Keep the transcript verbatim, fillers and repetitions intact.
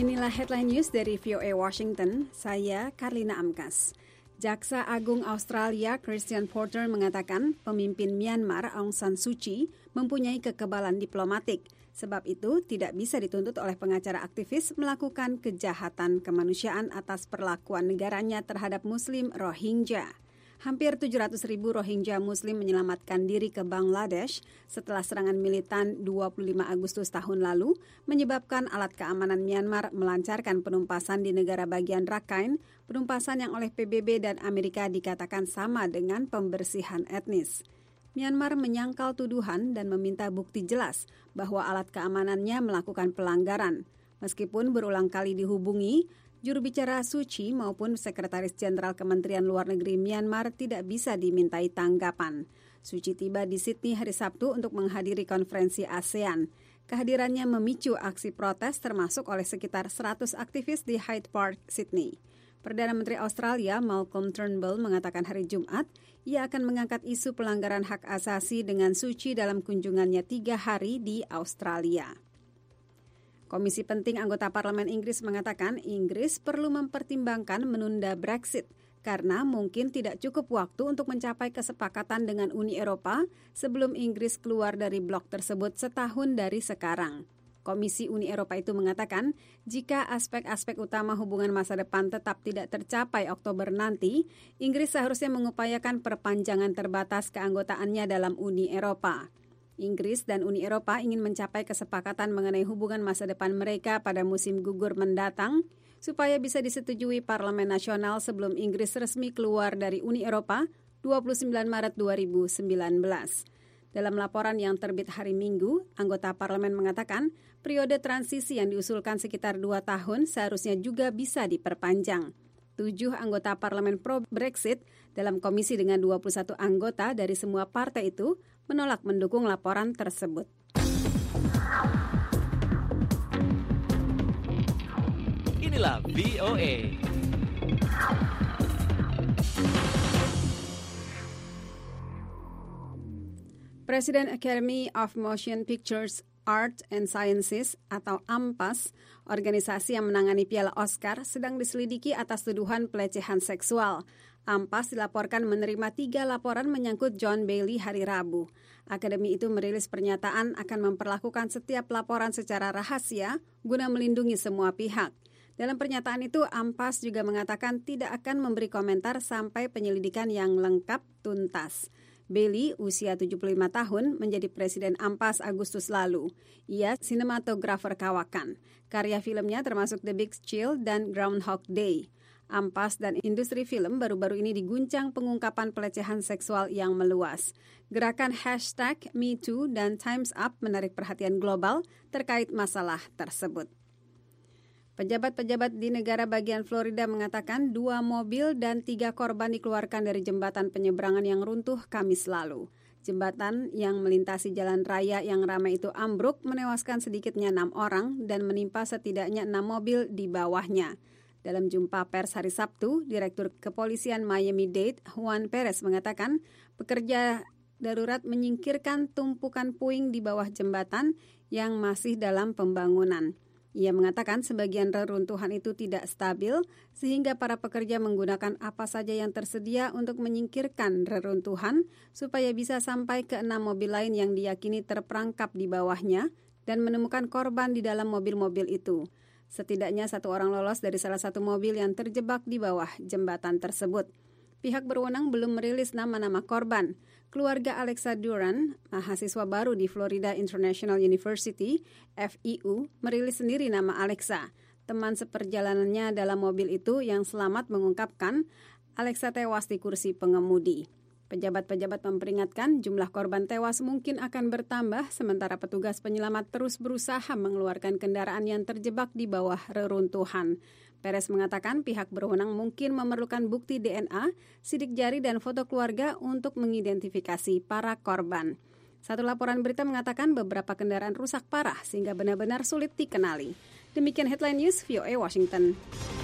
Inilah headline news dari V O A Washington, saya Karlina Amkas. Jaksa Agung Australia Christian Porter mengatakan pemimpin Myanmar Aung San Suu Kyi mempunyai kekebalan diplomatik. Sebab itu tidak bisa dituntut oleh pengacara aktivis melakukan kejahatan kemanusiaan atas perlakuan negaranya terhadap Muslim Rohingya. Hampir tujuh ratus ribu Rohingya Muslim menyelamatkan diri ke Bangladesh setelah serangan militan dua puluh lima Agustus tahun lalu menyebabkan alat keamanan Myanmar melancarkan penumpasan di negara bagian Rakhine, penumpasan yang oleh P B B dan Amerika dikatakan sama dengan pembersihan etnis. Myanmar menyangkal tuduhan dan meminta bukti jelas bahwa alat keamanannya melakukan pelanggaran. Meskipun berulang kali dihubungi, juru bicara Suu Kyi maupun Sekretaris Jenderal Kementerian Luar Negeri Myanmar tidak bisa dimintai tanggapan. Suu Kyi tiba di Sydney hari Sabtu untuk menghadiri konferensi ASEAN. Kehadirannya memicu aksi protes termasuk oleh sekitar seratus aktivis di Hyde Park, Sydney. Perdana Menteri Australia Malcolm Turnbull mengatakan hari Jumat ia akan mengangkat isu pelanggaran hak asasi dengan Suu Kyi dalam kunjungannya tiga hari di Australia. Komisi Penting anggota Parlemen Inggris mengatakan Inggris perlu mempertimbangkan menunda Brexit karena mungkin tidak cukup waktu untuk mencapai kesepakatan dengan Uni Eropa sebelum Inggris keluar dari blok tersebut setahun dari sekarang. Komisi Uni Eropa itu mengatakan jika aspek-aspek utama hubungan masa depan tetap tidak tercapai Oktober nanti, Inggris seharusnya mengupayakan perpanjangan terbatas keanggotaannya dalam Uni Eropa. Inggris dan Uni Eropa ingin mencapai kesepakatan mengenai hubungan masa depan mereka pada musim gugur mendatang supaya bisa disetujui Parlemen Nasional sebelum Inggris resmi keluar dari Uni Eropa dua puluh sembilan Maret dua ribu sembilan belas. Dalam laporan yang terbit hari Minggu, anggota parlemen mengatakan periode transisi yang diusulkan sekitar dua tahun seharusnya juga bisa diperpanjang. Tujuh anggota parlemen pro-Brexit dalam komisi dengan dua puluh satu anggota dari semua partai itu menolak mendukung laporan tersebut. Inilah V O A. Presiden Academy of Motion Pictures Art and Sciences atau AMPAS, organisasi yang menangani Piala Oscar, sedang diselidiki atas tuduhan pelecehan seksual. AMPAS dilaporkan menerima tiga laporan menyangkut John Bailey hari Rabu. Akademi itu merilis pernyataan akan memperlakukan setiap laporan secara rahasia guna melindungi semua pihak. Dalam pernyataan itu, AMPAS juga mengatakan tidak akan memberi komentar sampai penyelidikan yang lengkap tuntas. Bailey, usia tujuh puluh lima tahun, menjadi presiden AMPAS Agustus lalu. Ia sinematografer kawakan. Karya filmnya termasuk The Big Chill dan Groundhog Day. AMPAS dan industri film baru-baru ini diguncang pengungkapan pelecehan seksual yang meluas. Gerakan hashtag MeToo dan Time's Up menarik perhatian global terkait masalah tersebut. Pejabat-pejabat di negara bagian Florida mengatakan dua mobil dan tiga korban dikeluarkan dari jembatan penyeberangan yang runtuh Kamis lalu. Jembatan yang melintasi jalan raya yang ramai itu ambruk menewaskan sedikitnya enam orang dan menimpa setidaknya enam mobil di bawahnya. Dalam jumpa pers hari Sabtu, Direktur Kepolisian Miami-Dade, Juan Perez mengatakan pekerja darurat menyingkirkan tumpukan puing di bawah jembatan yang masih dalam pembangunan. Ia mengatakan sebagian reruntuhan itu tidak stabil sehingga para pekerja menggunakan apa saja yang tersedia untuk menyingkirkan reruntuhan supaya bisa sampai ke enam mobil lain yang diyakini terperangkap di bawahnya dan menemukan korban di dalam mobil-mobil itu. Setidaknya satu orang lolos dari salah satu mobil yang terjebak di bawah jembatan tersebut. Pihak berwenang belum merilis nama-nama korban. Keluarga Alexa Duran, mahasiswa baru di Florida International University, F I U, merilis sendiri nama Alexa. Teman seperjalanannya dalam mobil itu yang selamat mengungkapkan Alexa tewas di kursi pengemudi. Pejabat-pejabat memperingatkan jumlah korban tewas mungkin akan bertambah sementara petugas penyelamat terus berusaha mengeluarkan kendaraan yang terjebak di bawah reruntuhan. Perez mengatakan pihak berwenang mungkin memerlukan bukti D N A, sidik jari dan foto keluarga untuk mengidentifikasi para korban. Satu laporan berita mengatakan beberapa kendaraan rusak parah sehingga benar-benar sulit dikenali. Demikian headline news V O A Washington.